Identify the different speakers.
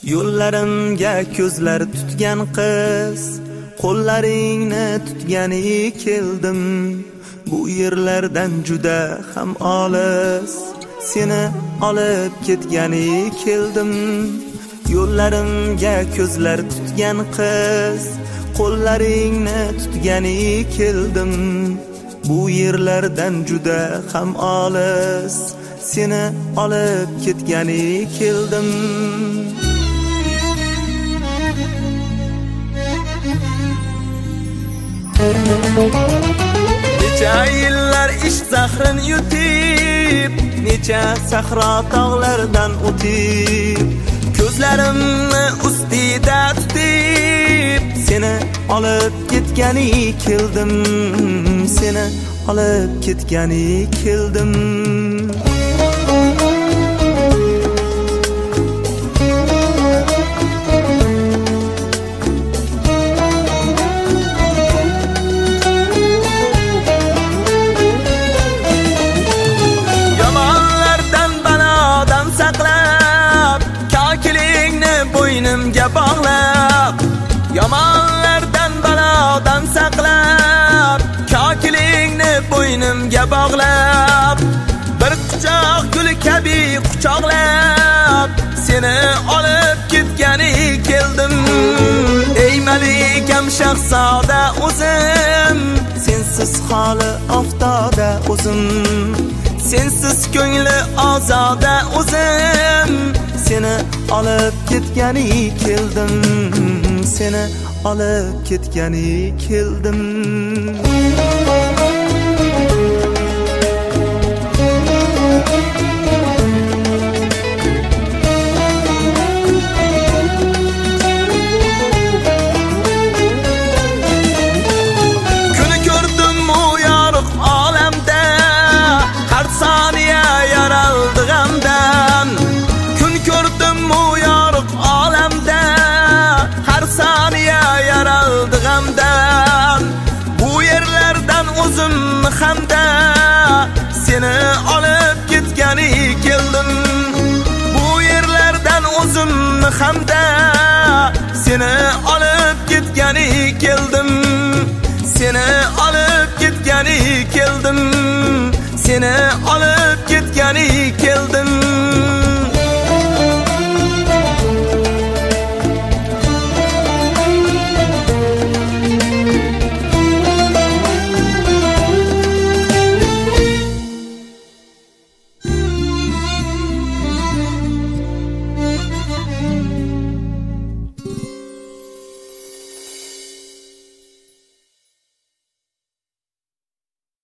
Speaker 1: Yo'llarimga ko'zlar tutgan qiz, qo'llaringni tutgani keldim. Bu yerlardan juda ham olis, seni olib ketgani keldim. Yo'llarimga ko'zlar tutgan qiz, qo'llaringni tutgani keldim. Bu yerlardan juda ham olis, seni olib ketgani keldim. Necha yillar ishq zahrin yutib, necha sahro tog'lardan o'tib, ko'zlarimni ustida tutib, seni olib ketgani keldim, seni olib ketgani keldim. Bo'ynimga bog'lab, yomonlardan balodan saqlab, kokilingni bo'ynimga bog'lab, bir quchoq gul kabi quchoqlab, seni olib ketgani keldim. Ey malikam shahzoda o'zim, sensiz holi oftoda o'zim, sensiz ko'ngli ozoda o'zim, seni olib ketgani keldim, seni olib ketgani keldim. Kuni ko'rdim u yorug' olamda, har soniya yaraldi g'amdan. Ko'rdim u yorug' olamda, har soniya yaraldi g'amdan. Bu yerlardan o'zimni hamda, seni olib ketgani keldim. Bu yerlardan o'zimni hamda, seni olib ketgani keldim, seni olib ketgani keldim, seni olib